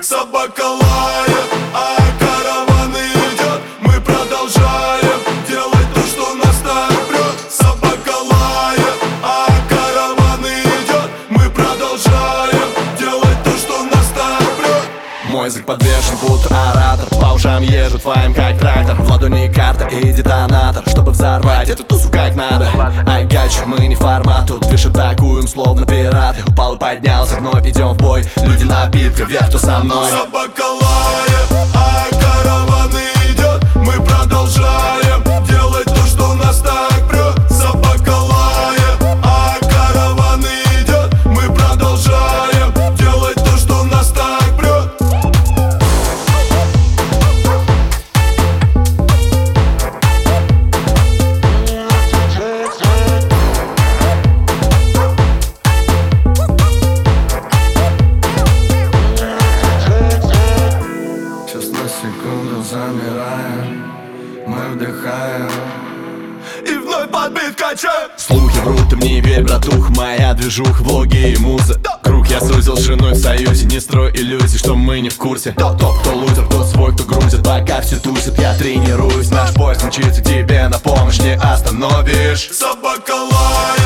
Собака лает, а караван идет. Мы продолжаем делать то, что нас так прет. Собака лает, а караван идет. Мы продолжаем делать то, что нас так прет. Мой язык подвешен, будто оратор. По ушам езжу твоим, как трактор. В ладони карта и детонатор, чтобы взорвать эту тусу как надо. I got you, мы не формат. Тут дышим, атакуем, словно пираты. Упал и поднялся, вновь идем в бой. Люди напитка, вверх, кто со мной. Собака лает, а караван идет. Мы продолжаем делать то, что нас так прет. Собака лает, а караван идет. Мы продолжаем делать то, что нас так прет. Сейчас на секунду замираем, мы вдыхаем И вновь подбит качаем. Слухи врут, ты мне верь, братух. Моя движух, влоги и муза. Круг я сузил шириной в союзе. Не строй иллюзий, что мы не в курсе. Топ, кто лузер, кто свой, кто грузит. Пока все тусят, я тренируюсь. Наш поезд мчится к тебе на помощь, не остановишь. Собака лает.